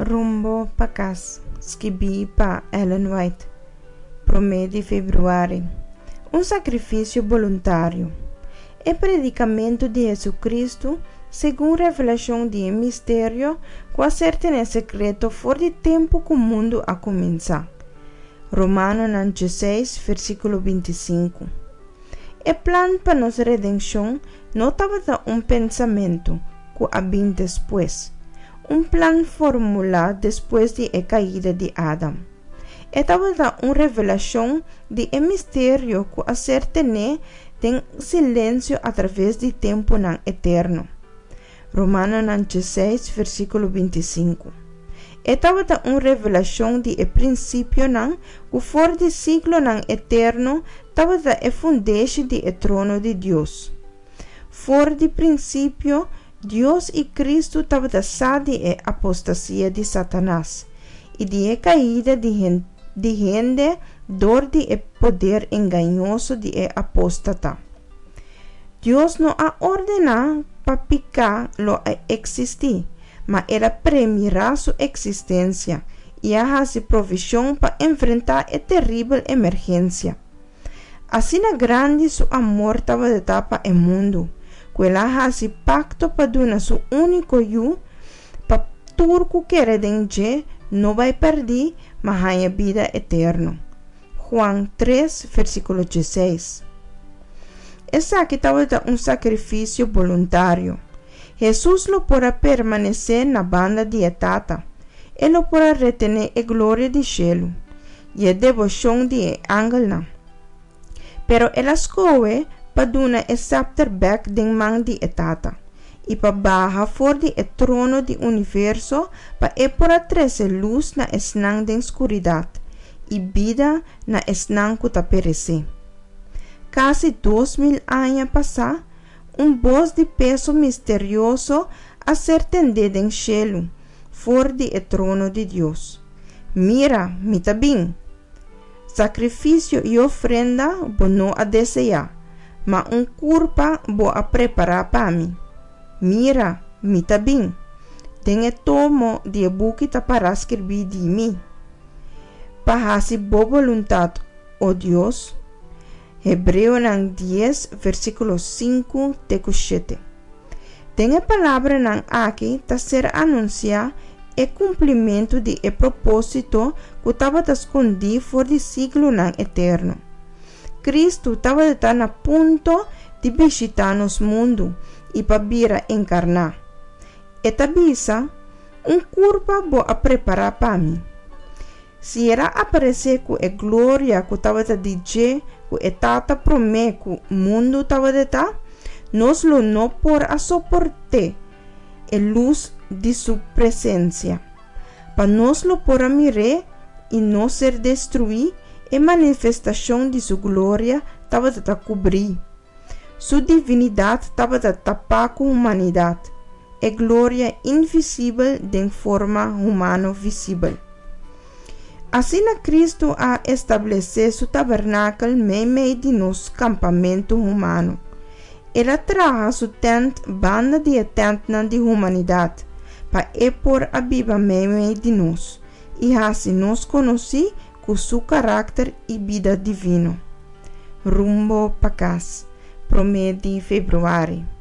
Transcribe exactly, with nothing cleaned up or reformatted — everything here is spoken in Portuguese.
Rumbo para casa, escrevi para Ellen White, primeiro de fevereiro. Um sacrifício voluntário. O predicamento de Jesus Cristo, segundo a revelação de um mistério, que acerta em secreto fora de tempo que o mundo a começar. Romanos dezesseis, versículo vinte e cinco. O plano para nossa redenção não estava um pensamento que havia depois. Um plano formulado depois de a caída de Adão. Estava uma revelação de um mistério que acerta em silêncio através de tempo não eterno. Romanos dezesseis, versículo vinte e cinco. Estava uma revelação de o princípio não que fora de ciclo não eterno estava a fundação de o trono de Deus. Fora de princípio, Deus e Cristo estavam a de a apostasia de Satanás e de a caída de gente, de gente dor de o poder enganoso de a apóstata. Deus não a ordenado para picar lo a existir, mas ela premira sua existência e a hace provisão para enfrentar a terrível emergência. Assim na grande su amor estava de tapa o mundo, que ela hace pacto para dar su único yu, para turco que redenge não vai perder, mas há vida eterna. Juan três, versículo dezesseis. Essa aqui estava um sacrifício voluntário. Jesus não pode permanecer na banda de etata. Ele não pode retener a glória de cielo e a devoção de ángel não. Pero ela escolhe para dar o scepter back de mão de etata e para baixar fora do trono do universo para e para trazer luz na esnang da escuridão e vida na esnang que está perecer. Quase dois mil anos passaram, um voz de peso misterioso a ser tendido em cielo, fora do trono de Deus. Mira, me está bem. Sacrifício e ofrenda vou não a desejar, mas um curpa vou a preparar para mim. Mira, me está bem. Tenho tomo de buque para escrever de mim. Para fazer boa vontade, ó Deus. Hebreu dez, versículo cinco a sete. Tem a palavra não aqui para ser anunciar o cumprimento de o propósito que estava escondido fora do ciclo não eterno. Cristo estava a ponto de visitar nos mundo e para vir a encarnar. Esta visa, um corpo vou a preparar para mim. Se era aparecer com a glória que estava a dizer, que a tata promete que o mundo estava a estar, nós lo não por a suportar a luz de sua presença. Para nós lo por a mirar e não ser destruído, a manifestação de sua glória estava a cobrir. Sua divindade estava a tapar com a humanidade. A glória invisível de forma humana visível. Assim, Cristo a estabelecer seu tabernáculo meio de nosso campamento humano. Ele traz sua tent, banda de tent de humanidade, para e por a viva meio de nós, e assim nos conhecer com seu caráter e vida divino. Rumbo para casa, primeiro de fevereiro.